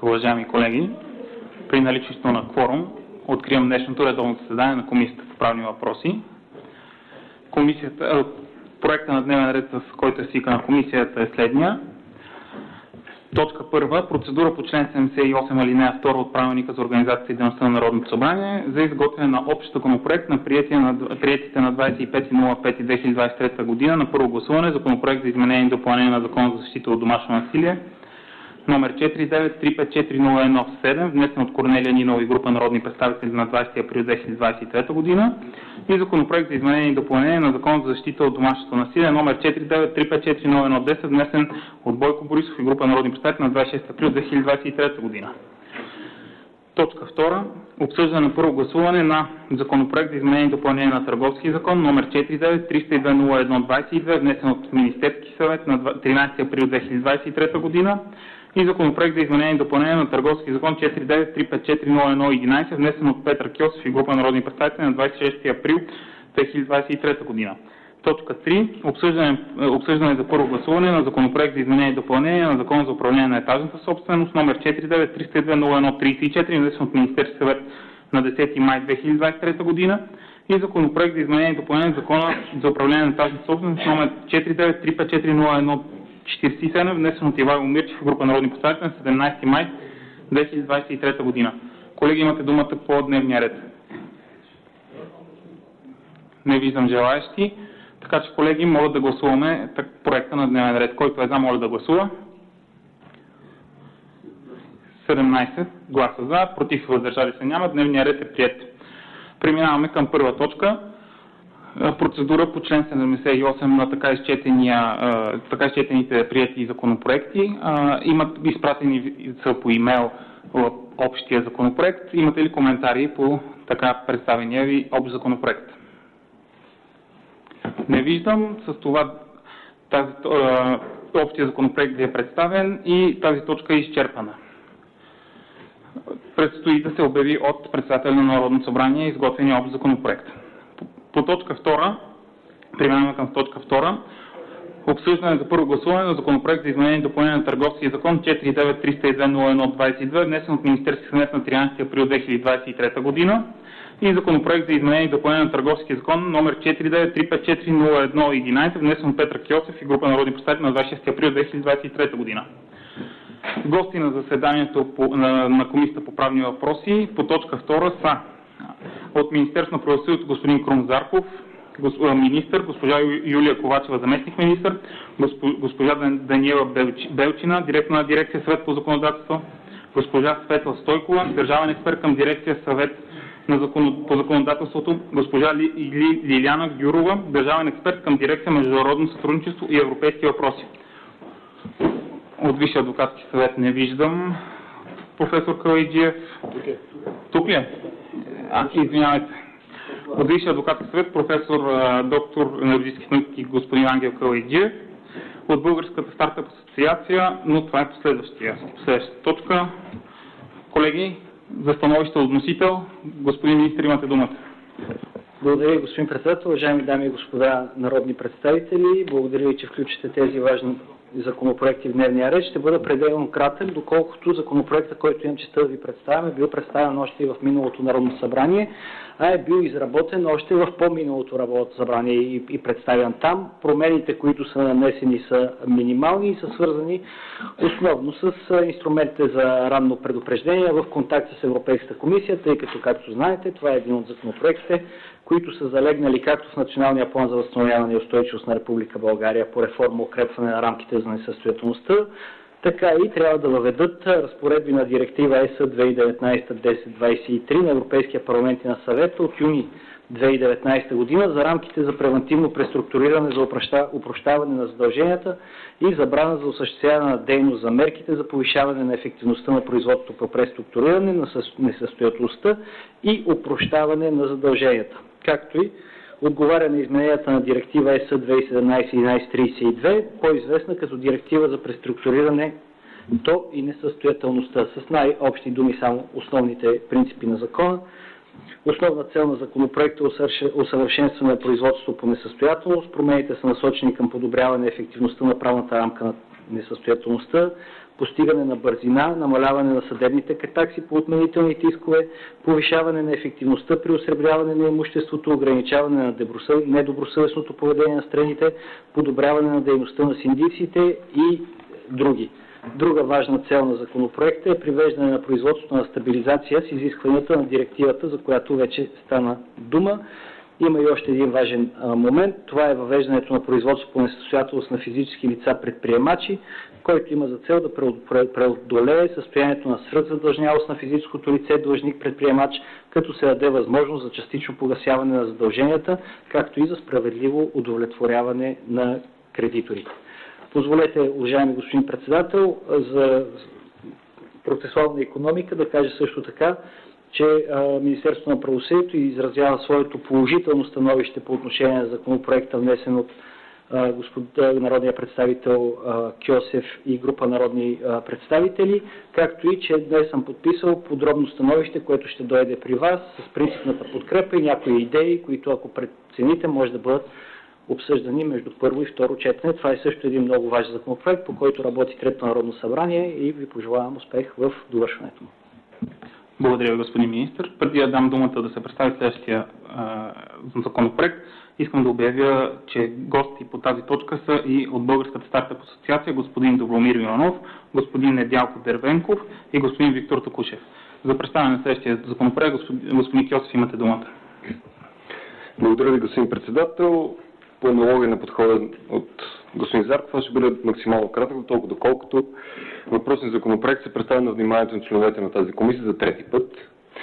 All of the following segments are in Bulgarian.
Уважаеми колеги, при наличието на кворум откривам днешното редовно заседание на Комисията по правни въпроси. Проекта на дневен ред, с който е свикана на комисията, е следния. Точка 1. Процедура по член 78 алинея 2 от Правилника за организацията и дейността на Народното събрание за изготвяне на общ законопроект на приетите на 25.05.2023 година на първо гласуване Законопроект за изменение и допълнение на Закона за защита от домашно насилие, номер 49-354-01-7, внесен от Корнелия Нинова и група народни представители на 20 април 2023 година, и Законопроект за изменение и допълнение на Закона за защита от домашното насилие, номер 49-354-01-10, внесен от Бойко Борисов и група народни представители на 26 април 2023 година. Точка 2. Обсъждане на първо гласуване на Законопроект за изменение и допълнение на Търговски закон, номер 49-302-01-22, внесен от Министерски съвет на 13 април 2023 година, и Законопроект за изменение и допълнение на Търговски закон 49-354-01-11, внесен от Петър Кьосев и група народни представители на 26 април 2023 година. Точка 3. Обсъждане за първо гласуване на Законопроект за изменение и допълнение на Закон за управление на етажната собственост, номер 49-302-01-34, внесен от Министерски съвет на 10 май 2023 година, и Законопроект за изменение и допълнение на Закона за управление на етажната собственост, номер 49-354-01-47, внесен от Ивайло Мирчев и група народни представители на 17 май 2023 година. Колеги, имате думата по дневния ред. Не виждам желаещи. Така че, колеги, могат да гласуваме проекта на дневен ред. Който е за, моля да гласува. 17 гласа за, против и въздържали се няма. Дневният ред е приет. Преминаваме към първа точка. Процедура по член 78 на така изчетените приети законопроекти. Имат изпратени са по имейл в общия законопроект. Имате ли коментари по така представения ви общ законопроект? Не виждам. С това общия законопроект ви е представен и тази точка е изчерпана. Предстои да се обяви от председателя на Народното събрание изготвения общ законопроект. По точка 2, преминаваме към точка 2, обсъждане за първо гласуване на Законопроект за изменение и допълнение на Търговския закон 49-302-01-22, внесен от Министерския съвет на 13 април 2023 година, и Законопроект за изменение и допълнение на Търговския закон номер 49-354-01-11, внесен от Петър Кьосев и група народни представители на 26 април 2023 година. Гости на заседанието на Комисията по правни въпроси по точка 2 са от Министерството на правосъдието господин Крум Зарков, министър, госпожа Юлия Ковачева, заместник министър, госпожа Даниела Белчина, директор на дирекция Съвет по законодателство, госпожа Светла Стойкова, държавен експерт към дирекция Съвет по законодателството, госпожа Лиляна Гюрова, държавен експерт към дирекция Международно сътрудничество и европейски въпроси. От Висшия адвокатски съвет не виждам професор Калайджиев. Тук ли е? Извинявайте. От Висшия адвокатски съвет професор доктор на юридически науки господин Ангел Калайджиев. От Българската стартъп асоциация, но това е последващата точка. Колеги, за становище от вносител, господин министър, имате думата. Благодаря, господин председател, уважаеми дами и господа народни представители. Благодаря ви, че включите тези важни законопроекти в дневния ред. Ще бъда пределно кратък, доколкото законопроектът, който имам честа да ви представям, е бил представен още и в миналото Народно събрание, а е бил изработен още в по-миналото Народно събрание и представен там. Промените, които са нанесени, са минимални и са свързани основно с инструментите за ранно предупреждение в контакт с Европейската комисия, тъй като, както знаете, това е един от законопроектите, които са залегнали както в Националния план за възстановяване и устойчивост на Република България по реформа укрепване на рамките за несъстоятелността, така и трябва да въведат разпоредби на директива ЕС 2019-1023 на Европейския парламент и на съвета от юни 2019 година за рамките за превантивно преструктуриране за опрощаване на задълженията и забрана за осъществяване на дейност за мерките за повишаване на ефективността на производството по преструктуриране на несъстоятелността и опрощаване на задълженията, както и отговаря на измененията на директива ЕС 2017-1132, по-известна като директива за преструктуриране и несъстоятелността. С най-общи думи само основните принципи на закона. Основна цел на законопроекта е усъвършенстване на производството по несъстоятелност. Промените са насочени към подобряване ефективността на правната рамка на несъстоятелността, постигане на бързина, намаляване на съдебните такси по отменителните искове, повишаване на ефективността при осребряване на имуществото, ограничаване на недобросъвестното поведение на страните, подобряване на дейността на синдиците и други. Друга важна цел на законопроекта е привеждане на производството на стабилизация с изискванията на директивата, за която вече стана дума. Има и още един важен момент. Това е въвеждането на производство по несъстоятелност на физически лица предприемачи, който има за цел да преодолее състоянието на свръхзадължнялост на физическото лице длъжник предприемач, като се даде възможност за частично погасяване на задълженията, както и за справедливо удовлетворяване на кредиторите. Позволете, уважаеми господин председател, за процесуална икономика да кажа също така, че Министерството на правосъдието изразява своето положително становище по отношение на законопроекта, внесен от народния представител Кьосев и група народни представители, както и че днес съм подписал подробно становище, което ще дойде при вас с принципната подкрепа и някои идеи, които ако прецените може да бъдат обсъждани между първо и второ четене. Това е също един много важен законопроект, по който работи Третото народно събрание и ви пожелавам успех в довършването му. Благодаря ви, господин министр. Преди да дам думата да се представи следващия законопроект, искам да обявя, че гости по тази точка са и от Българската стартъп асоциация господин Добромир Иванов, господин Недялко Дервенков и господин Виктор Токушев. За представяне на следващия законопроект, господин Кьосев, имате думата. Благодаря ви, господин председател. По аналогия на подхода от господин Зарков, аз ще бъда максимално кратък, толкова доколкото въпросният законопроект се представя на вниманието на членовете на тази комисия за трети път.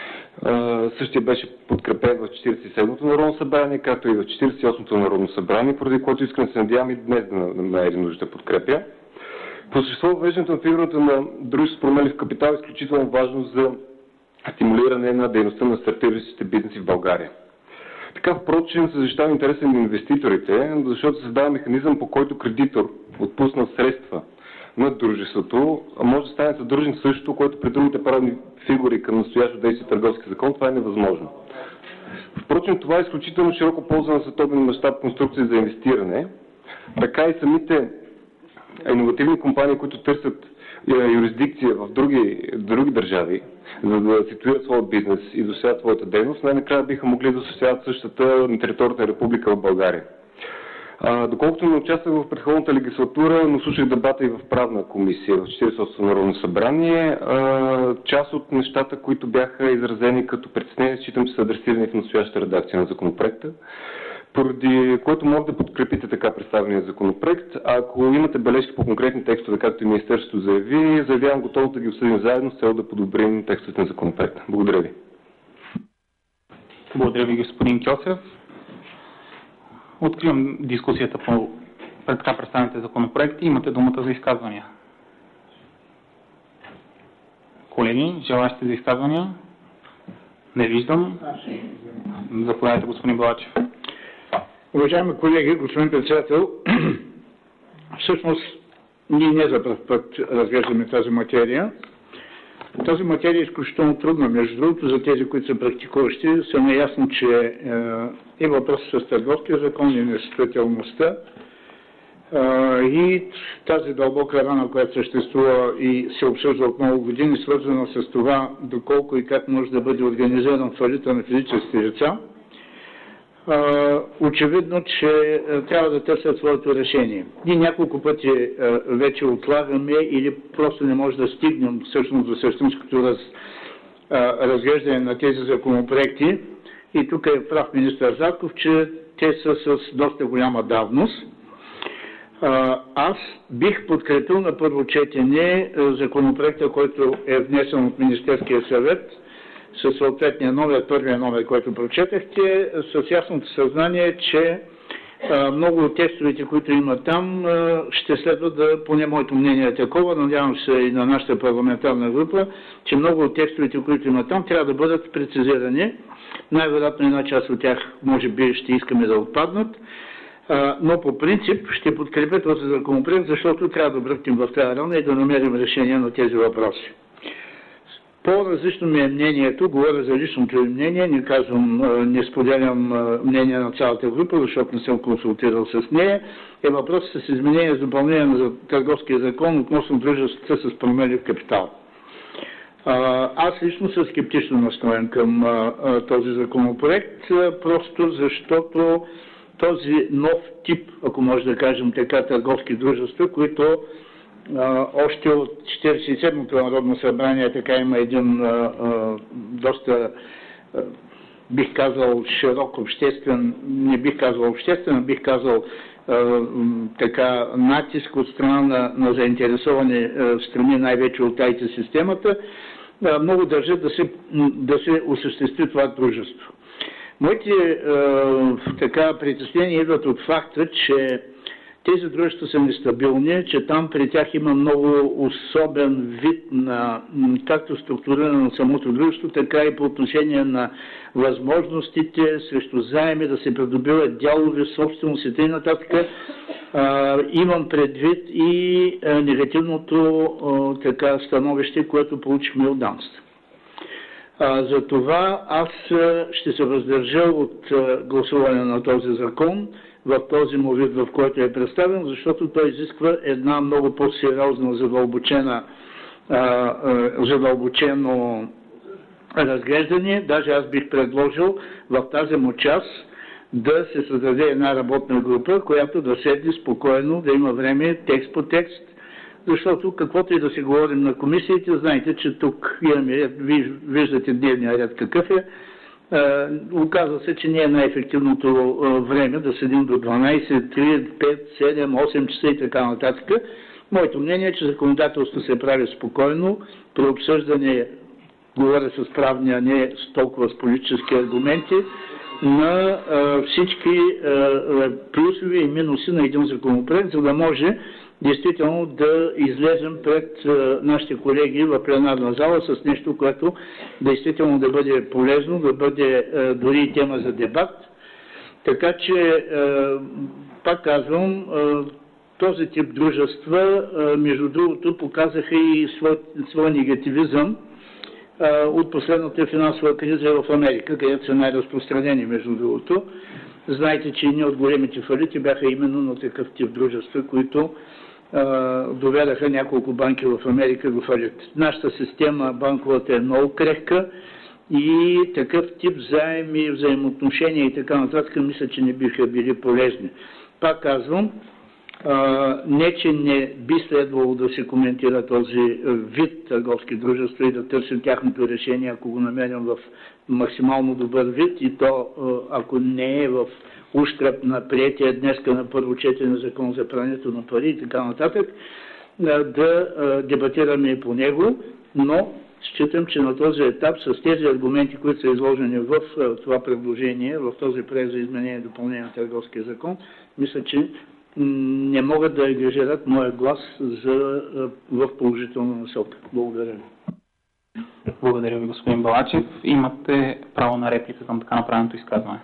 Същия беше подкрепен в 47-то Народно събрание, както и в 48-то Народно събрание, поради което искам да се надявам и днес да намери нужда подкрепя. По същество, въвеждането на фигурата на дружество с променлив капитал е изключително важно за стимулиране на дейността на стартиращите бизнеси в България. Така, впрочем, се защитава интереса на инвеститорите, защото създава механизъм, по който кредитор, отпуснал средства на дружеството, може да стане съдружник също, което при другите правни фигури към настоящо действие търговски закон, това е невъзможно. Впрочем, това е изключително широко ползвана световен мащаб конструкция за инвестиране. Така и самите иновативни компании, които търсят юрисдикция в други държави, за да ситуират своя бизнес и да осъществяват своята дейност, най-накрая биха могли да осъществяват същата на територията на Република в България. Доколкото не участвах в предходната легислатура, но слушах дебата и в правна комисия в 48-то Народно събрание, част от нещата, които бяха изразени като притеснение, считам, че са адресирани в настоящата редакция на законопроекта, поради което може да подкрепите така представения законопроект. А ако имате бележки по конкретни текстове, както и Министерството заяви, заявявам готово да ги обсъдим заедно с цел да подобрим текстовете на законопроекта. Благодаря ви. Благодаря ви, господин Кьосев. Откривам дискусията по така представените законопроекти. Имате думата за изказвания. Колеги, желаещи за изказвания? Не виждам. Заповядайте, господин Балачев. Уважаеми колеги, господин председател, всъщност ние не за пръв път разглеждаме тази материя. Тази материя е изключително трудна. Между другото, за тези, които са практикуващи, са наясно, че и въпросът с търговския закон и несъстоятелността и тази дълбока рана, която съществува и се обсъжда от много години, свързана с това доколко и как може да бъде организиран фалита на физическите лица, очевидно, че трябва да търсят своето решение. Ние няколко пъти вече отлагаме или просто не може да стигнем всъщност до същинското разглеждане на тези законопроекти. И тук е прав министър Зарков, че те са с доста голяма давност. Аз бих подкрепил на първо четене законопроекта, който е внесен от Министерския съвет, със съответния номер, първия номер, който прочетахте, с ясното съзнание, че много от текстовете, които има там, ще следва да, поне моето мнение е такова, надявам се и на нашата парламентарна група, че много от текстовете, които има там, трябва да бъдат прецизирани. Най-вероятно една част от тях, може би, ще искаме да отпаднат, но по принцип ще подкрепят този законопроект, защото трябва да бръкнем в тази рана и да намерим решение на тези въпроси. По-различно ми е мнението, говоря за личното ми мнение, не споделям мнение на цялата група, защото не съм консултирал с нея, е въпросът с изменение и допълнение на Търговския закон относно дружествата с променлив капитал. Аз лично съм скептично настроен към този законопроект, просто защото този нов тип, ако може да кажем така, търговски дружества, които още от 47-то Народно събрание така има един доста, бих казал, широк обществен, не бих казал обществен, бих казал така натиск от страна на заинтересовани страни, най-вече от IT системата, много държат да се осъществи това дружество. Моите притеснения идват от факта, че тези дружества са нестабилни, че там при тях има много особен вид на както структуриране на самото дружество, така и по отношение на възможностите срещу заеми да се придобиват дялове, собственост и т.н. Имам предвид и негативното становище, което получихме от ДАНС. Затова аз ще се въздържа от гласуване на този закон в този му вид, в който е представен, защото той изисква една много по-сериозно задълбочено разглеждане. Даже аз бих предложил в тази му част да се създаде една работна група, която да седне спокойно, да има време, текст по текст, защото каквото и да се говорим на комисиите, знаете, че тук имаме, виждате дневния ред какъв е. Оказва се, че не е най-ефективното време да седим до 12, 3, 5, 7, 8 часа и така нататък. Моето мнение е, че законодателството се прави спокойно, при обсъждане, говоря с правни, а не с толкова с политически аргументи, на всички плюсове и минуси на един законопроект, за да може действително да излезем пред нашите колеги в пленарна зала с нещо, което действително да бъде полезно, да бъде дори и тема за дебат. Така че, пак казвам, този тип дружества, между другото, показаха и своя негативизъм от последната финансова криза в Америка, където са най-разпространени, между другото. Знаете, че едни от големите фалити бяха именно на такъв тип дружества, които доведаха няколко банки в Америка до фалит. Нашата система банковата е много крехка и такъв тип заеми, взаимоотношения и така нататък, мисля, че не биха били полезни. Пак казвам, не, че не би следвало да се коментира този вид търговски дружества и да търсим тяхното решение, ако го намерим в максимално добър вид и то, ако не е в ущреб на приетия днеска на първо четене закон за прането на пари и така нататък, да дебатираме и по него, но считам, че на този етап с тези аргументи, които са изложени в това предложение, в този проект за изменение и допълнение на Търговския закон, мисля, че не могат да ангажират моя глас в положителна насока. Благодаря ви. Благодаря ви, господин Балачев. Имате право на реплика към така направеното изказване.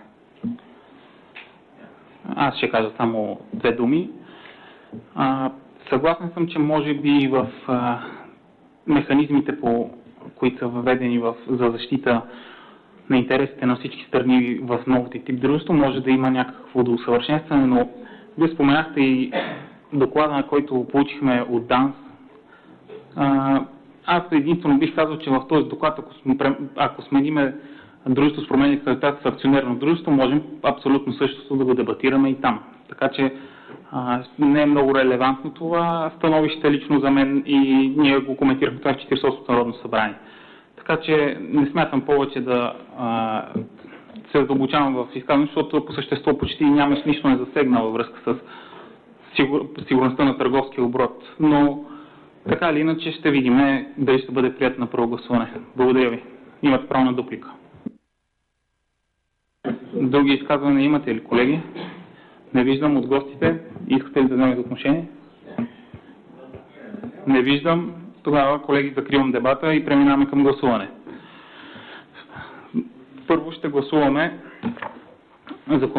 Аз ще кажа само две думи. Съгласен съм, че може би в механизмите, които са въведени за защита на интересите на всички страни в новите тип дружество, може да има някакво доусъвършенстване, но вие споменахте и доклада, на който получихме от ДАНС. Аз единствено бих казал, че в този доклад, ако смениме дружество с променлив капитал с акционерно дружество, можем абсолютно същото да го дебатираме и там. Така че не е много релевантно това становище лично за мен и ние го коментирахме това в 48-то Народно събрание. Така че не смятам повече да се задълбочавам в изказването, защото по същество почти нямаш нищо не засегна във връзка с сигурността на търговския оборот. Но така или иначе ще видим дали ще бъде прието на първо гласуване. Благодаря ви. Имате право на дуплика. Други изказвания имате ли, колеги? Не виждам от гостите. Искате ли да вземете отношение? Не виждам. Тогава, колеги, закривам дебата и преминаваме към гласуване. Първо ще гласуваме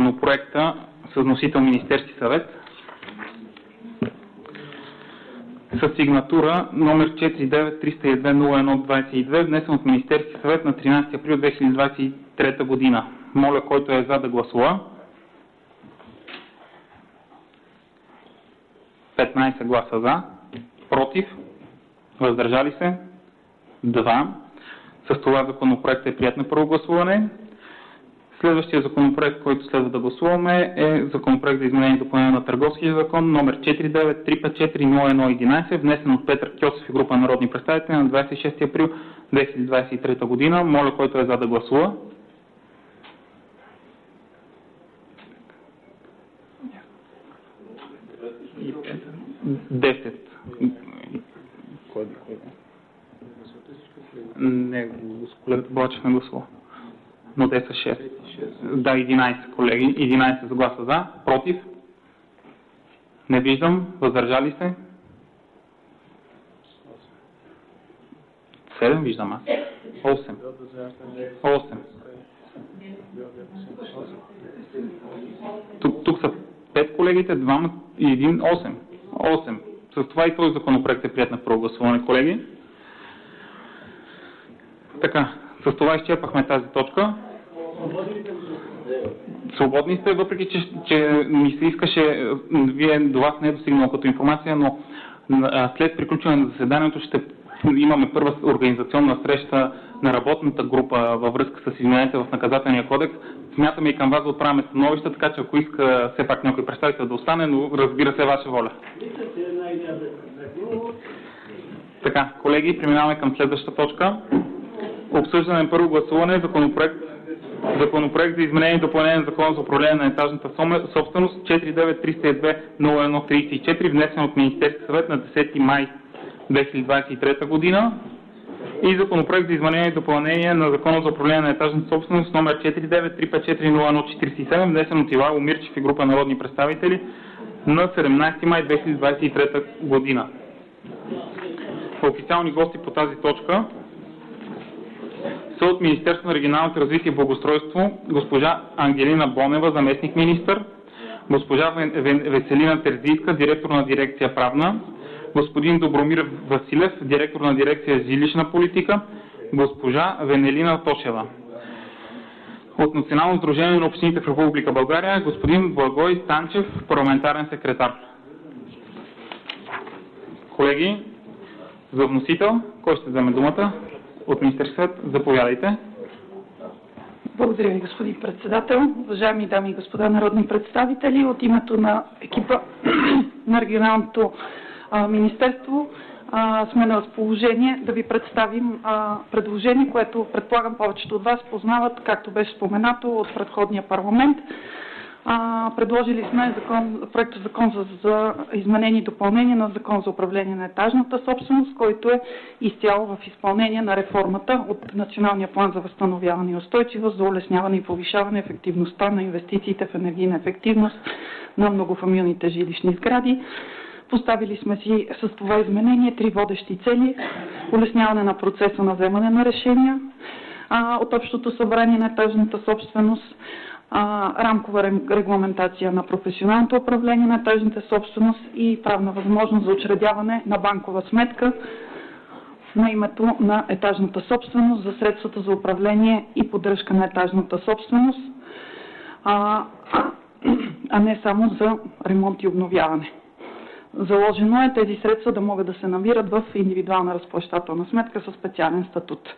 законопроекта с носител Министерски съвет. с сигнатура номер 49-302-01-22, внесен от Министерския съвет на 13 април 2023 година. Моля, който е за да гласува. 15 гласа за, против, въздържали се 2. С това законопроектът е приет на първо гласуване. Следващия законопроект, който следва да гласуваме, е законопроект за изменение и допълнение на Търговския закон, номер 49-354-01-11, внесен от Петър Кьосев и група народни представители на 26 април 2023 година. Моля, който е за да гласува. Десет. Не, колегата Балачев не гласува. Но те са 6. Да, 11 колеги. 11 за гласа за. Против? Не виждам. Въздържали се? 7 виждам аз. 8. 8. Тук са 5 колегите, 2 и 1, 8. 8. С това и този законопроект е прият на първо гласуване, колеги. Така, с това изчерпахме тази точка. Свободни сте, въпреки че ми се искаше, до вас не е достигнало като информация, но след приключване на заседанието ще имаме първа организационна среща на работната група във връзка с измененията в наказателния кодекс. Смятаме и към вас да отправяме становища, така че ако иска все пак някой представител да остане, но разбира се ваша воля. Така, колеги, преминаваме към следващата точка. Обсъждане на първо гласуване Законопроект за изменение и допълнение на Закона за управление на етажната собственост 49-302-01-34, внесен от Министерския съвет на 10 май 2023 година, и Законопроект за изменение и допълнение на Закона за управление на етажната собственост номер 49-354-01-47, внесен от Ивайло Мирчев и група народни представители на 17 май 2023 година. Официални гости по тази точка са от Министерството на регионалното развитие и благоустройство госпожа Ангелина Бонева, заместник-министър, госпожа Веселина Терзийска, директор на дирекция правна, господин Добромир Василев, директор на дирекция жилищна политика, госпожа Венелина Тошева. От Национално сдружение на общините в Република България, господин Благой Станчев, парламентарен секретар. Колеги, за вносител, кой ще вземе думата? От Министерския съвет, заповядайте. Благодаря ви, господин председател. Уважаеми дами и господа народни представители, от името на екипа на регионалното министерство сме на разположение да ви представим предложение, което предполагам повечето от вас познават, както беше споменато от предходния парламент. Предложили сме проекта закон за изменение и допълнение на Закон за управление на етажната собственост, който е изцяло в изпълнение на реформата от Националния план за възстановяване и устойчивост за улесняване и повишаване ефективността на инвестициите в енергийна ефективност на многофамилните жилищни сгради. Поставили сме си с това изменение 3 водещи цели: улесняване на процеса на вземане на решения от Общото събрание на етажната собственост, рамкова регламентация на професионалното управление на етажната собственост и правна възможност за учредяване на банкова сметка на името на етажната собственост за средствата за управление и поддръжка на етажната собственост, а не само за ремонт и обновяване. Заложено е тези средства да могат да се намират в индивидуална разплащателна сметка със специален статут.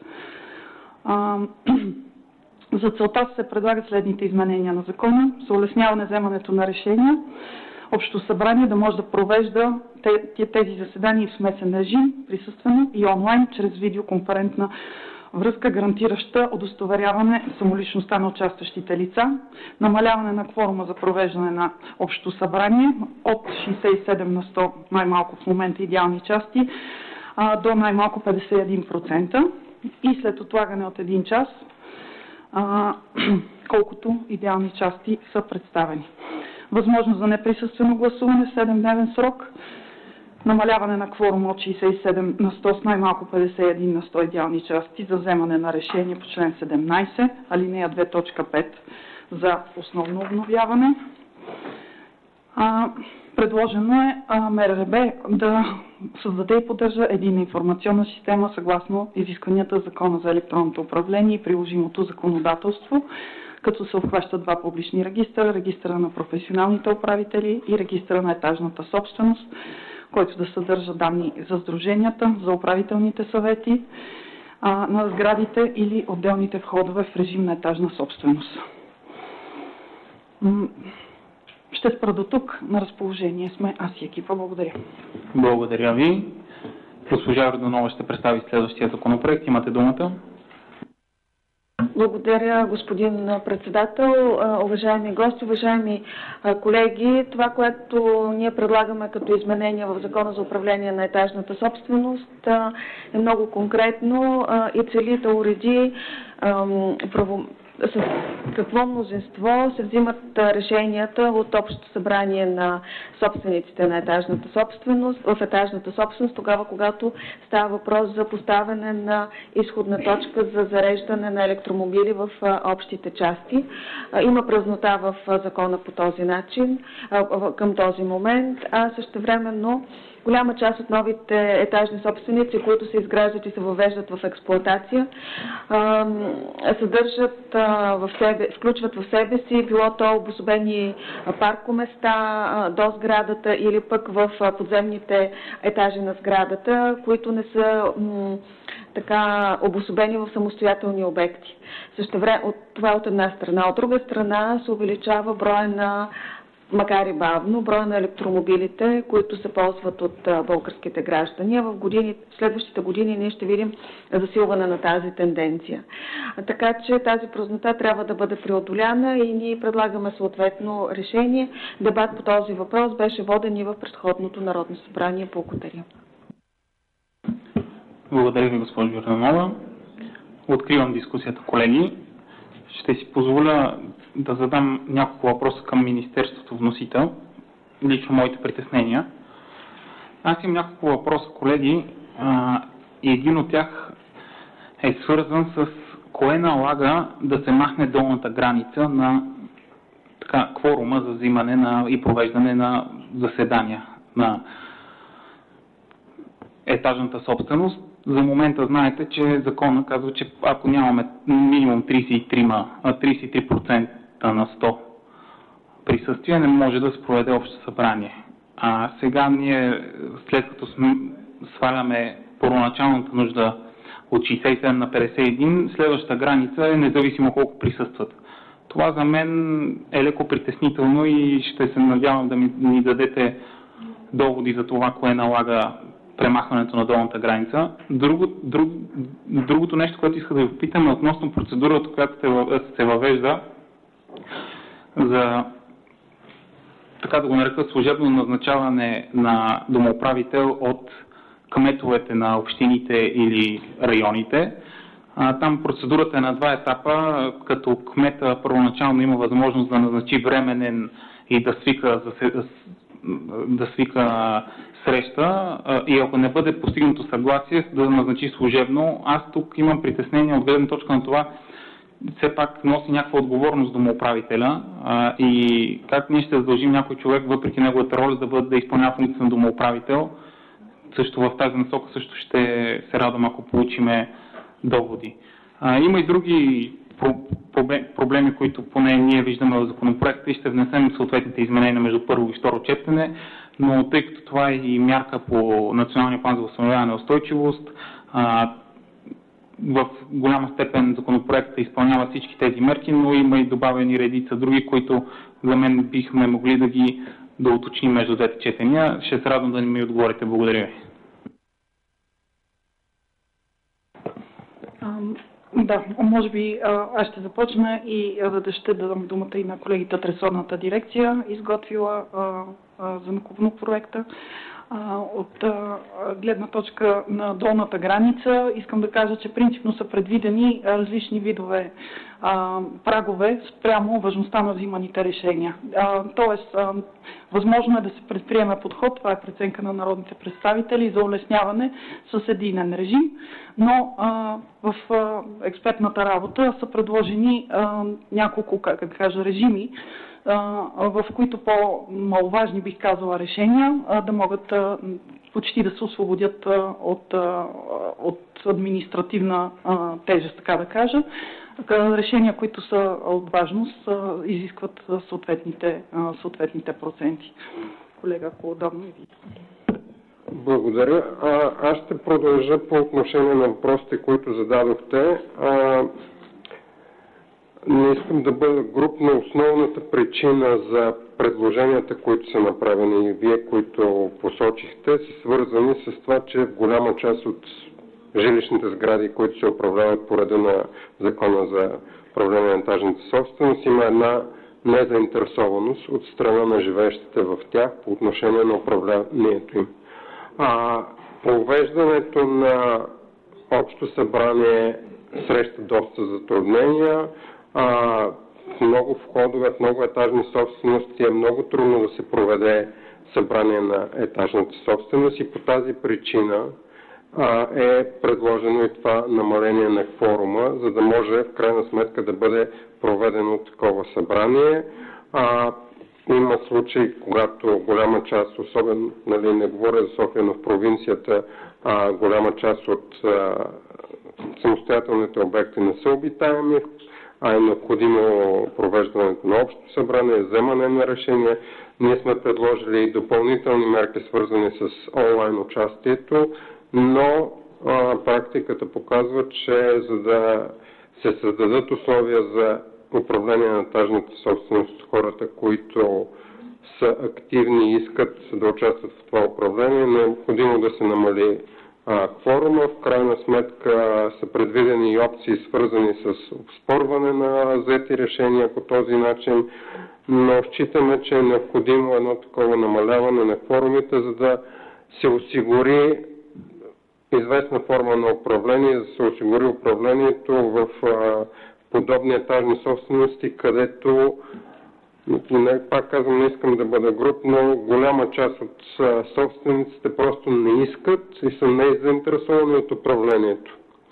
За целта се предлагат следните изменения на закона: за улесняване вземането на решения, Общото събрание да може да провежда тези заседания в смесен режим, присъствено и онлайн, чрез видеоконферентна връзка, гарантираща удостоверяване самоличността на участващите лица, намаляване на кворума за провеждане на Общото събрание от 67 на 100, най-малко в момента идеални части, до най-малко 51%, и след отлагане от 1 час, колкото идеални части са представени. Възможност за неприсъствено гласуване в 7-дневен срок, намаляване на кворума от 67 на 100 с най-малко 51 на 100 идеални части за вземане на решение по член 17, алинея 2, точка 5 за основно обновяване. Предложено е МРРБ да създаде и поддържа единна информационна система съгласно изискванията в Закона за електронното управление и приложимото законодателство, като се обхващат два публични регистъра: регистъра на професионалните управители и регистъра на етажната собственост, който да съдържа данни за сдруженията, за управителните съвети на сградите или отделните входове в режим на етажна собственост. Ще спра до тук. На разположение сме аз и екипа. Благодаря. Благодаря ви. Госпожа Йорданова ще представи следващия законопроект. Имате думата. Благодаря, господин председател. Уважаеми гости, уважаеми колеги, това, което ние предлагаме като изменения в Закона за управление на етажната собственост, е много конкретно и цели да уреди с какво мнозинство се взимат решенията от Общото събрание на собствениците на етажната собственост, в етажната собственост, тогава когато става въпрос за поставяне на изходна точка за зареждане на електромобили в общите части. Има празнота в закона по този начин, към този момент, а същевременно голяма част от новите етажни собственици, които се изграждат и се въвеждат в експлоатация, съдържат включват в себе си било то обособени паркоместа до сградата или пък в подземните етажи на сградата, които не са така обособени в самостоятелни обекти. Това от една страна. От друга страна се увеличава броя на, макар и бавно, броя на електромобилите, които се ползват от българските граждани. В следващите години ние ще видим засилване на тази тенденция. Така че тази празнота трябва да бъде преодоляна и ние предлагаме съответно решение. Дебат по този въпрос беше воден и в предходното Народно събрание. Благодаря. Благодаря ви, госпожо Йорданова. Откривам дискусията, колеги. Ще си позволя да задам няколко въпроса към Министерството вносител, лично моите притеснения. Аз имам няколко въпроса, колеги, и един от тях е свързан с кое налага да се махне долната граница на кворума за взимане и провеждане на заседания на етажната собственост. За момента знаете, че законът казва, че ако нямаме минимум 33% на 100 присъствие, не може да се проведе общо събрание. А сега ние, след като сваляме първоначалната нужда от 67 на 51, следващата граница е независимо колко присъстват. Това за мен е леко притеснително и ще се надявам да ми дадете доводи за това, кое налага премахването на долната граница. Другото нещо, което иска да ви попитам, е относно процедурата, която се въвежда за, така да го нарека, служебно назначаване на домоуправител от кметовете на общините или районите. Там процедурата е на два етапа, като кмета първоначално има възможност да назначи временен и да свика среща и ако не бъде постигнато съгласие, да назначи служебно. Аз тук имам притеснение от гледна точка на това, все пак носи някаква отговорност домоуправителя и как ние ще задължим някой човек, въпреки неговата роля, да изпълнява функция на домоуправител. Също в тази насока също ще се радвам, ако получиме доводи. Има и други проблеми, които поне ние виждаме в законопроекта и ще внесем съответните изменения между първо и второ четене, но тъй като това е и мярка по Националния план за възстановяване и устойчивост, в голяма степен законопроектът изпълнява всички тези мерки, но има и добавени редица други, които за мен бихме могли да уточним между двете четения. Ще се радвам да ми отговорите. Благодаря ви. Да, може би аз ще започна и ще дадам думата и на колегите от ресорната дирекция, изготвила законопроекта. От гледна точка на долната граница, искам да кажа, че принципно са предвидени различни видове прагове спрямо важността на взиманите решения. Тоест, възможно е да се предприеме подход, това е преценка на народните представители, за улесняване с единен режим, но в експертната работа са предложени няколко, режими, в които по-маловажни, бих казала, решения да могат почти да се освободят от административна тежест, така да кажа. Решения, които са от важност, изискват съответните проценти. Колега, ако удобно ви. Благодаря. Аз ще продължа по отношение на въпросите, които зададохте. Не искам да бъда груб, но основната причина за предложенията, които са направени и вие, които посочихте, са свързани с това, че в голяма част от жилищните сгради, които се управляват по реда на Закона за управление на етажната собственост, има една незаинтересованост от страна на живеещите в тях по отношение на управлението им. Провеждането на общо събрание среща доста затруднения. В много входове, в много етажни собствености е много трудно да се проведе събрание на етажната собственост и по тази причина е предложено и това намаление на кворума, за да може в крайна сметка да бъде проведено такова събрание. Има случаи, когато голяма част, особено, не говоря за София, но в провинцията, голяма част от самостоятелните обекти не са обитаеми, е необходимо провеждането на общо събрание, вземане на решения. Ние сме предложили и допълнителни мерки, свързани с онлайн участието, но практиката показва, че за да се създадат условия за управление на етажната собственост, хората, които са активни и искат да участват в това управление, е необходимо да се намали кворума. В крайна сметка са предвидени и опции, свързани с оспорване на взети решения по този начин, но считаме, че е необходимо едно такова намаляване на кворумите, за да се осигури известна форма на управление, за да се осигури управлението в подобни етажни собствености, където, пак казвам, не искам да бъда груб, но голяма част от собствениците просто не искат и са незаинтересовани от управлението.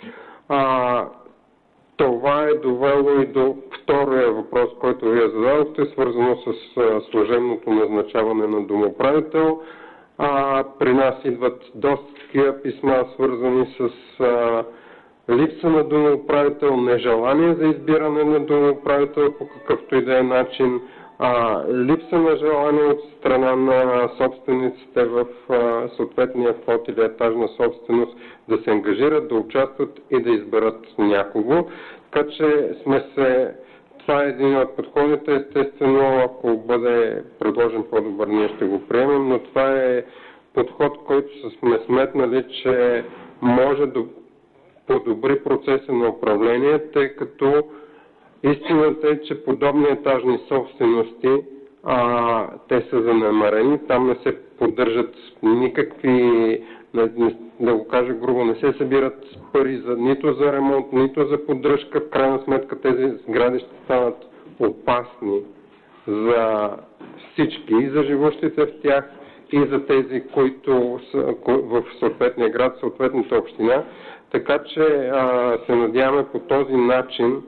Това е довело и до втория въпрос, който вие зададохте, свързано с служебното назначаване на домоуправител. При нас идват доста такива писма, свързани с липса на домоуправител, нежелание за избиране на домоуправител по какъвто и да е начин, липса на желание от страна на собствениците в съответния вход или етажна собственост да се ангажират, да участват и да изберат някого. Така че това е един от подходите. Естествено, ако бъде предложен по-добър, ние ще го приемем, но това е подход, който сме сметнали, че може да подобри процеса на управление, тъй като истината е, че подобни етажни собствености, те са занемарени, там не се поддържат никакви, да го кажа грубо, не се събират пари нито за ремонт, нито за поддръжка. В крайна сметка тези сгради ще станат опасни за всички, и за живущите в тях, и за тези, които са в съответния град, съответната община. Така че се надяваме по този начин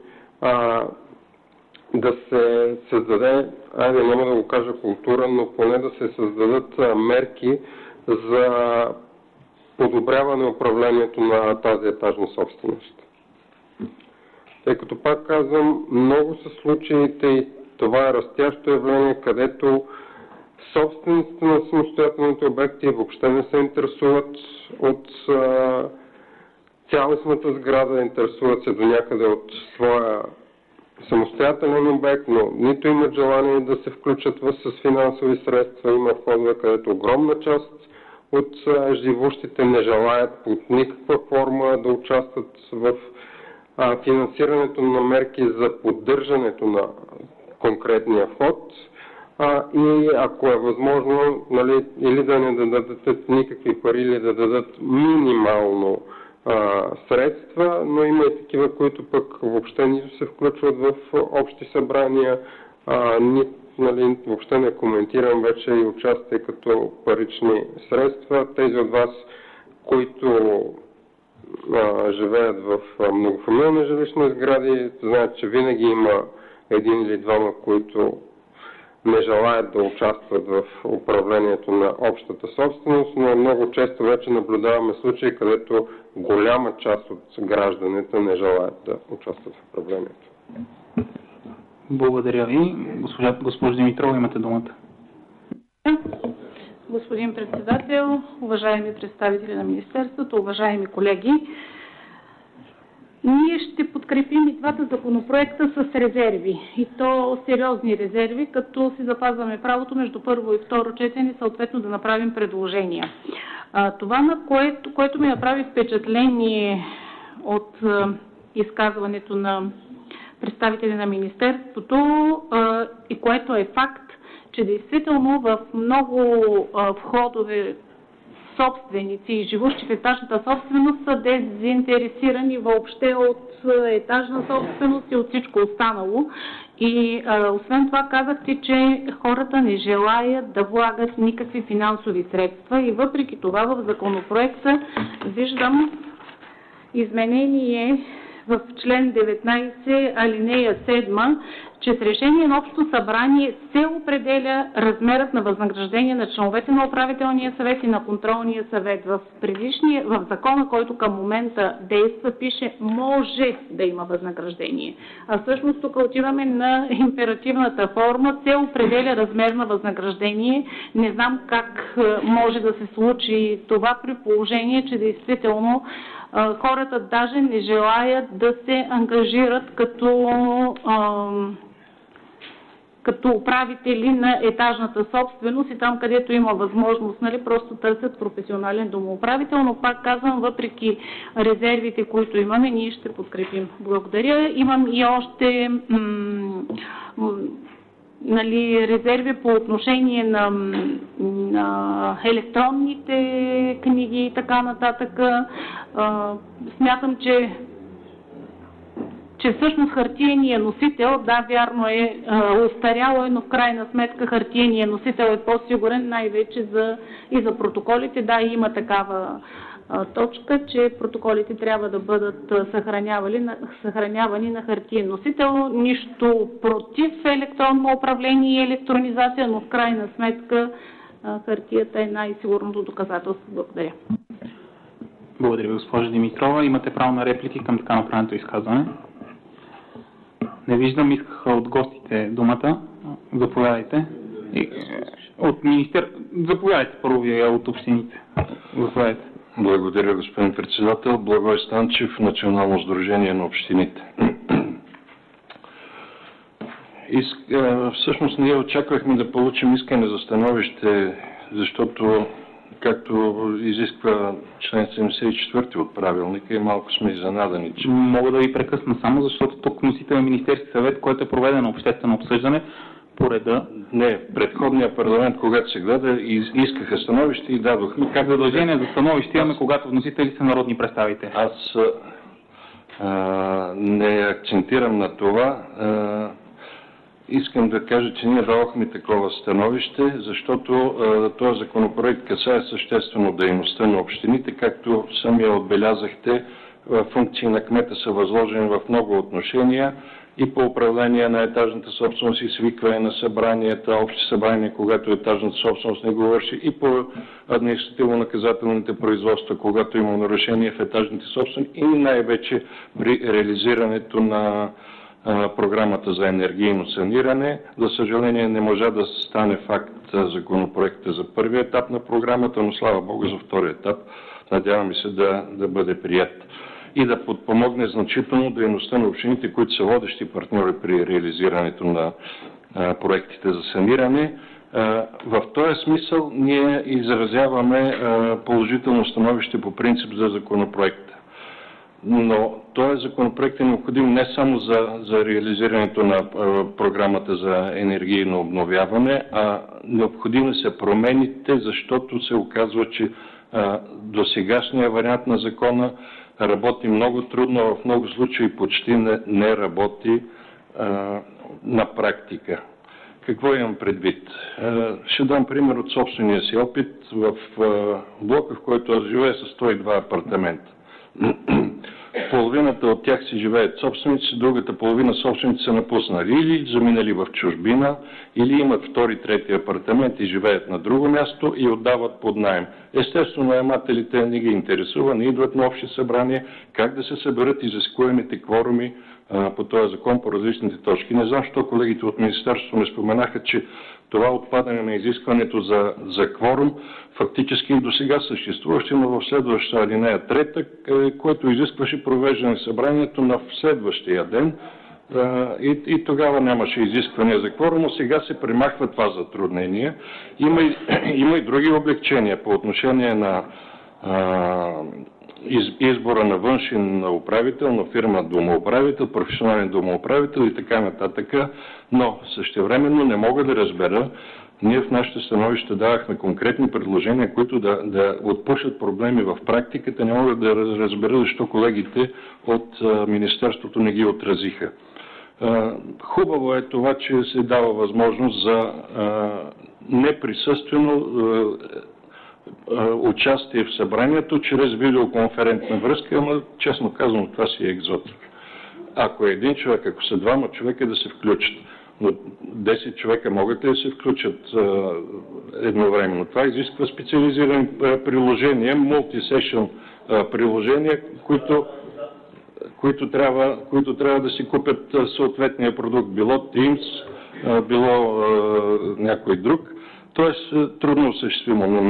да се създаде, няма да го кажа култура, но поне да се създадат мерки за подобряване управлението на тази етажна собственост. Тъй като, пак казвам, много са случаите и това е растящо явление, където собствениците на самостоятелните обекти въобще не се интересуват от цялостната сграда, интересуват се до някъде от своя самостоятелен обект, но нито имат желание да се включат с финансови средства. Има входове, където огромна част от живущите не желаят под никаква форма да участват в финансирането на мерки за поддържането на конкретния вход. И ако е възможно, или да не дадат никакви пари, или да дадат минимално средства, но има и такива, които пък въобще нито се включват в общи събрания, въобще не коментирам вече и участие като парични средства. Тези от вас, които живеят в многофамилни жилищни сгради, знаят, че винаги има един или двама, които не желаят да участват в управлението на общата собственост, но много често вече наблюдаваме случаи, където голяма част от гражданите не желаят да участват в управлението. Благодаря ви. Госпожо Димитрова, имате думата. Господин председател, уважаеми представители на Министерството, уважаеми колеги, ние ще подкрепим и двата законопроекта с резерви, и то сериозни резерви, като си запазваме правото между първо и второ четене съответно да направим предложения. Това, на което ми направи впечатление от изказването на представители на Министерството и което е факт, че действително в много входове собственици и живущи в етажната собственост са дезинтересирани въобще от етажна собственост и от всичко останало. И освен това казахте, че хората не желаят да влагат никакви финансови средства и въпреки това в законопроекта виждам изменение в член 19, алинея 7, че с решение на Общо събрание се определя размерът на възнаграждение на членовете на управителния съвет и на контролния съвет. В закона, който към момента действа, пише може да има възнаграждение. А всъщност тук отиваме на императивната форма, се определя размер на възнаграждение. Не знам как може да се случи това при положение, че действително хората даже не желаят да се ангажират като управители на етажната собственост и там, където има възможност, просто търсят професионален домоуправител, но пак казвам, въпреки резервите, които имаме, ние ще подкрепим. Благодаря. Имам и още резерви по отношение на електронните книги и така нататък. Смятам, че всъщност хартиения носител, да, вярно е, устаряло е, но в крайна сметка хартиения носител е по-сигурен, най-вече и за протоколите. Да, има такава точка, че протоколите трябва да бъдат съхранявани на хартиен носител. Нищо против електронно управление и електронизация, но в крайна сметка хартията е най-сигурното доказателство. Благодаря. Благодаря, госпожа Димитрова. Имате право на реплики към така направеното изказване. Не виждам, искаха от гостите думата. Заповядайте. Заповядайте първо вие от общините. Заповядайте. Благодаря, господин председател. Благой Станчев, Национално сдружение на общините. Всъщност ние очаквахме да получим искане за становище, защото както изисква член 74 от правилника и малко сме изненадани. Мога да ви прекъсна само, защото тук носител е Министерски съвет, който е проведено обществено обсъждане по реда. Не, в предходния парламент, когато се гледа, искаха становище и дадохме. Как задължение за становище имаме, когато вносители са народни представители? Аз не акцентирам на това. Искам да кажа, че ние дадохме такова становище, защото този законопроект касае съществено дейността на общините, както сами отбелязахте, функции на кмета са възложени в много отношения и по управление на етажната собственост и свикване на събранията, общи събрания, когато етажната собственост не го върши, и по административно-наказателните производства, когато има нарушение в етажните собствености и най-вече при реализирането на програмата за енергийно саниране. За съжаление не можа да стане факт законопроекта за първия етап на програмата, но слава Богу за втория етап. Надяваме се да бъде прият и да подпомогне значително дейността на общините, които са водещи партньори при реализирането на проектите за саниране. В този смисъл ние изразяваме положително становище по принцип за законопроекта. Но този законопроект е необходим не само за реализирането на програмата за енергийно обновяване, а необходими са промените, защото се оказва, че досегашният вариант на закона работи много трудно, в много случаи почти не работи на практика. Какво имам предвид? Ще дам пример от собствения си опит в блока, в който аз живея, с 102 апартамента. половината от тях си живеят собственици, другата половина собственици са напуснали или заминали в чужбина, или имат втори, трети апартамент и живеят на друго място и отдават под наем. Естествено, наемателите не ги интересува, не идват на общи събрания, как да се съберат изискуемите кворуми по този закон по различните точки. Не знам, защо колегите от Министерството не споменаха, че това отпадане на изискването за кворум фактически и до сега съществуваше, но в следващата алинея 3, което изискваше провеждане на събранието на следващия ден и тогава нямаше изискване за кворум, но сега се премахва това затруднение. Има и други облегчения по отношение на избора на външен управител, на фирма домоуправител, професионален домоуправител и така нататък, но същевременно не мога да разбера, ние в нашите становища давахме конкретни предложения, които да отпушат проблеми в практиката, не мога да разбера защо колегите от Министерството не ги отразиха. Хубаво е това, че се дава възможност за неприсъствено участие в събранието чрез видеоконферентна връзка, ама честно казано това си е екзотика. Ако е един човек, ако са двама човека да се включат, но 10 човека могат ли да се включат едновременно? Това изисква специализирани приложения, multi-session приложения, които трябва да си купят съответния продукт, било Teams, било някой друг. Тоест трудно осъществимо, но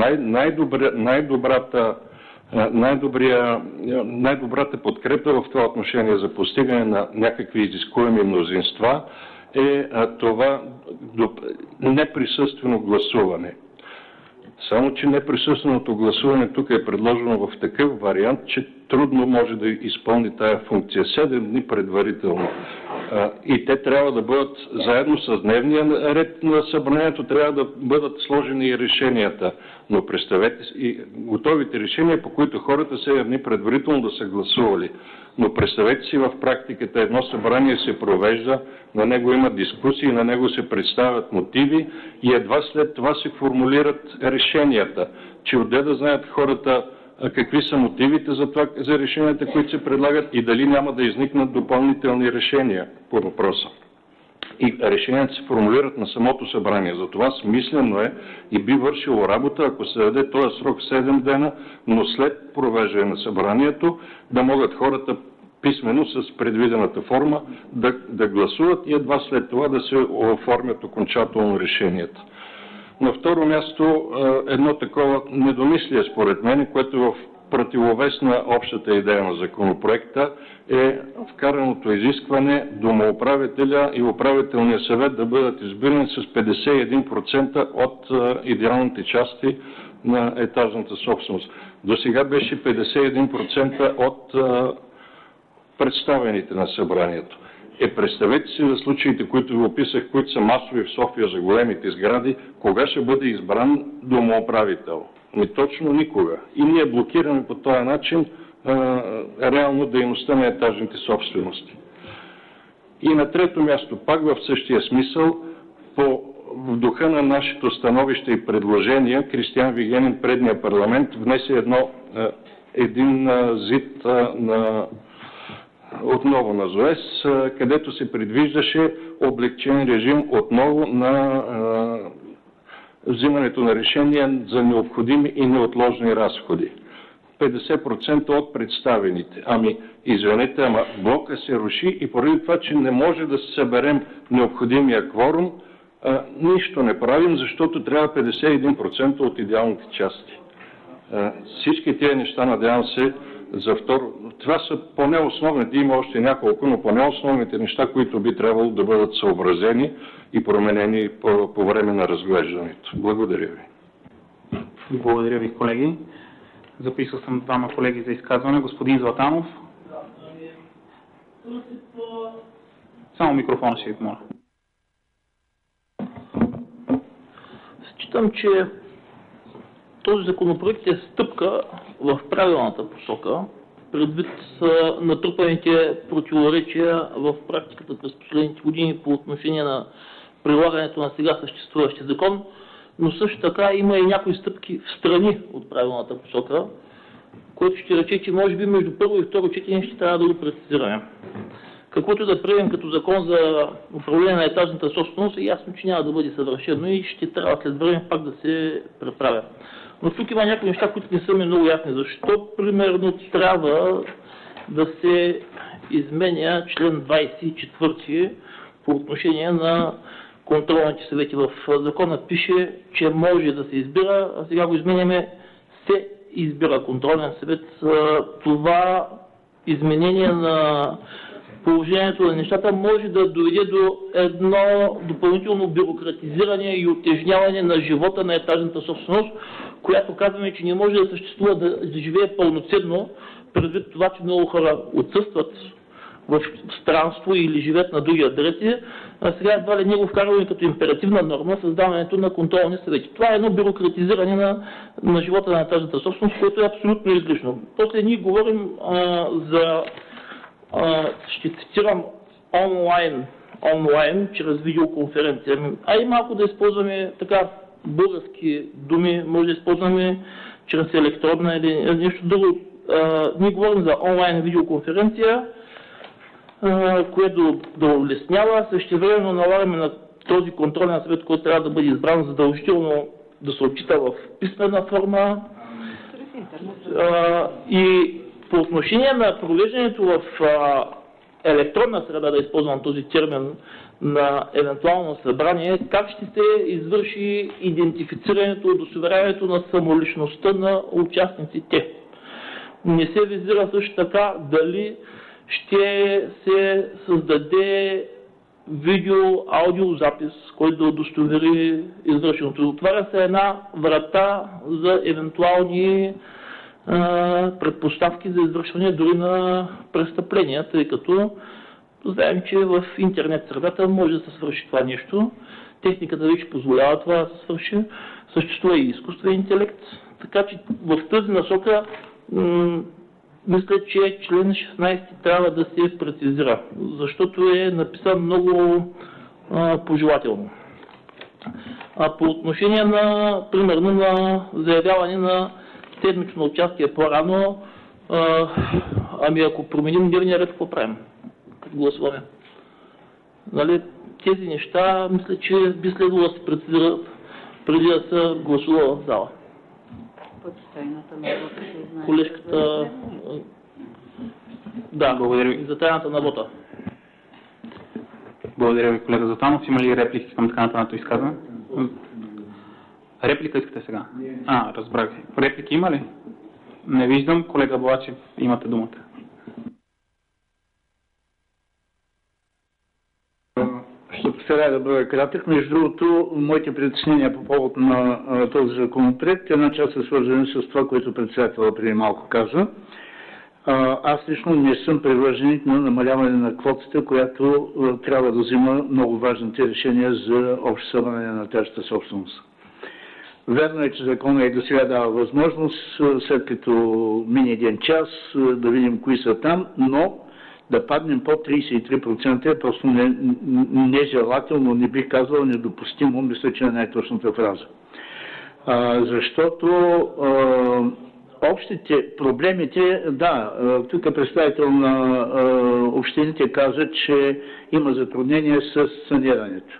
най-добрата подкрепа в това отношение за постигане на някакви изискуеми мнозинства е това неприсъствено гласуване. Само че неприсъственото гласуване тук е предложено в такъв вариант, че трудно може да изпълни тая функция. 7 дни предварително. И те трябва да бъдат заедно с дневния ред на събранието, трябва да бъдат сложени и решенията. Но представете си готовите решения, по които хората 7 дни предварително да са гласували. Но представете си в практиката едно събрание се провежда, на него има дискусии, на него се представят мотиви и едва след това се формулират решенията. Че отде да знаят хората какви са мотивите за решенията, които се предлагат и дали няма да изникнат допълнителни решения по въпроса. И решенията се формулират на самото събрание. Затова смислено е и би вършило работа, ако се даде този срок 7 дена, но след провеждане на събранието да могат хората писмено с предвидената форма да гласуват и едва след това да се оформят окончателно решенията. На второ място, едно такова недомислие, според мен, което е в противовес на общата идея на законопроекта, е вкараното изискване домоуправителя и управителния съвет да бъдат избирани с 51% от идеалните части на етажната собственост. До сега беше 51% от представените на събранието. Представете си за случаите, които ви описах, които са масови в София за големите сгради, кога ще бъде избран домоуправител? Точно никога. И ние блокираме по този начин реално дейността на етажните собствености. И на трето място, пак в същия смисъл, в духа на нашето становище и предложения, Кристиан Вигенин предния парламент внесе един ЗИД отново на ЗОЕС, където се предвиждаше облекчен режим отново на взимането на решения за необходими и неотложни разходи. 50% от представените. Извинете, блока се руши и поради това, че не може да съберем необходимия кворум, нищо не правим, защото трябва 51% от идеалните части. Всички тези неща, надявам се, за второ. Това са поне основните, има още няколко, но поне основните неща, които би трябвало да бъдат съобразени и променени по време на разглеждането. Благодаря ви. Благодаря ви, колеги. Записал съм двама колеги за изказване. Господин Златанов. Само микрофона ще ви помоля. Считам, че този законопроект е стъпка в правилната посока, предвид натрупаните противоречия в практиката през последните години по отношение на прилагането на сега съществуващия закон, но също така има и някои стъпки в страни от правилната посока, което ще рече, че може би между първо и второ четене ще трябва да го прецизираме. Каквото да приемем като закон за управление на етажната собственост, е ясно, че няма да бъде съвършено и ще трябва след време пак да се преправя. Но тук има някои неща, които не са ми много ясни. Защо, примерно, трябва да се изменя член 24 по отношение на контролните съвети? В закона пише, че може да се избира, а сега го изменяме, се избира контролен съвет. Това изменение на положението на нещата може да доведе до едно допълнително бюрократизиране и утежняване на живота на етажната собственост, която казваме, че не може да съществува, да живее пълноценно, предвид това, че много хора отсъстват в странство или живеят на други адреси, а сега едва ли не го вкарваме като императивна норма създаването на контролни съвети. Това е едно бюрократизиране на живота на етажната собственост, което е абсолютно излишно. После ние говорим за ще цитирам онлайн, чрез видеоконференция. И малко да използваме така български думи, може да използваме чрез електронна или нещо друго. Ние говорим за онлайн видеоконференция, което да улеснява, същевременно налагаме на този контролен съвет, който трябва да бъде избран задължително да се отчита в писмена форма. И по отношение на провеждането в електронна среда, да използвам този термин, на евентуално събрание, как ще се извърши идентифицирането, удостоверяването на самоличността на участниците. Не се визира също така дали ще се създаде видео-аудиозапис, който да удостовери извършеното. Отваря се една врата за евентуални предпоставки за извършване дори на престъпления, тъй като знаем, че в интернет средата може да се свърши това нещо. Техниката вече позволява това да се свърши. Съществува и изкуствен интелект. Така че в тази насока мисля, че член 16 трябва да се прецизира, защото е написан много пожелателно. По отношение на, примерно, на заявяване на седмично участие по-рано, ако променим дневния ред, какво правим? Като гласуваме? Нали, тези неща, мисля, че би следвало да се прецизират преди да се гласува в зала. Колежката... Да, благодаря ви. За тайната на вота. Благодаря ви, колега Златанов. Има ли реплики към така нататък изказване? Реплика искате сега? Разбрах се. Реплики има ли? Не виждам. Колега Балачев, имате думата. Ще постарая да бъда кратък. Между другото, моите притеснения по повод на този законопроект, една част са свързани с това, което председателът преди малко каза. Аз лично не съм привърженик на намаляване на квотата, която трябва да взима много важните решения за общо събрание на тяжната собственост. Верно е, че законът и до сега дава възможност, след като мине един час, да видим кои са там, но да паднем под 33% е просто нежелателно, не бих казал недопустимо, мисля, че е най-точната фраза. Защото общите проблемите, да, тук представител на общините каза, че има затруднения с санирането.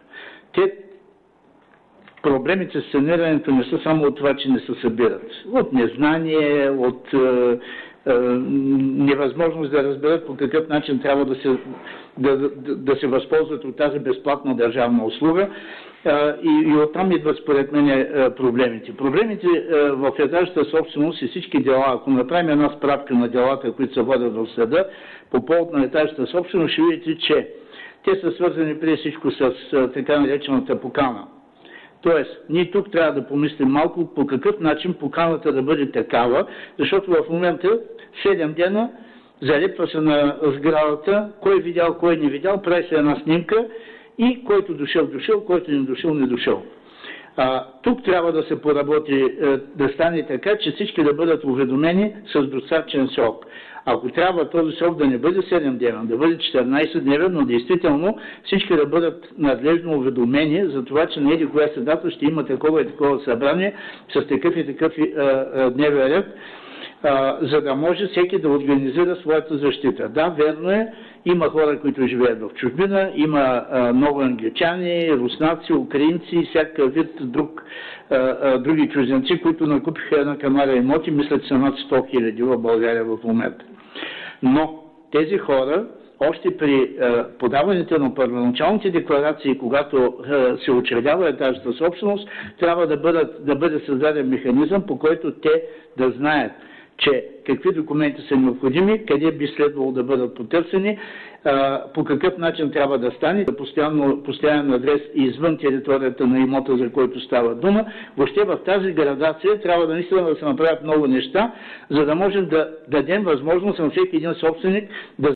Проблемите с санирането не са само от това, че не се събират. От незнание, от невъзможност да разберат по какъв начин трябва да се възползват от тази безплатна държавна услуга. И оттам идват според мен проблемите. Проблемите в етажната собственост и всички дела, ако направим една справка на делата, които се водят в съда, по повод на етажната собственост, ще видите, че те са свързани преди всичко с така наречената покана. Тоест, ние тук трябва да помислим малко по какъв начин поканата да бъде такава, защото в момента 7 дена залепва се на сградата, кой видял, кой не видял, прави се една снимка и който дошъл, който не дошъл, не дошъл. Тук трябва да се поработи, да стане така, че всички да бъдат уведомени с достатъчен срок. Ако трябва този срок да не бъде 7 дена, да бъде 14 дневен, но действително всички да бъдат надлежно уведомени за това, че на еди-коя се дата ще има такова и такова събрание с такъв и такъв дневен ред. за да може всеки да организира своята защита. Да, верно е, има хора, които живеят в чужбина, има много англичани, руснаци, украинци и всякакъв вид други чужденци, които накупиха една камара имоти, мисля, че са над 100 000 в България в момента. Но тези хора, още при подаването на първоначалните декларации, когато се учредява етажната собственост, трябва да бъде създаден механизъм, по който те да знаят, че какви документи са необходими, къде би следвало да бъдат потърсени, по какъв начин трябва да стане, постоянен адрес извън територията на имота, за който става дума. Въобще в тази градация трябва да се направят много неща, за да можем да дадем възможност на всеки един собственик да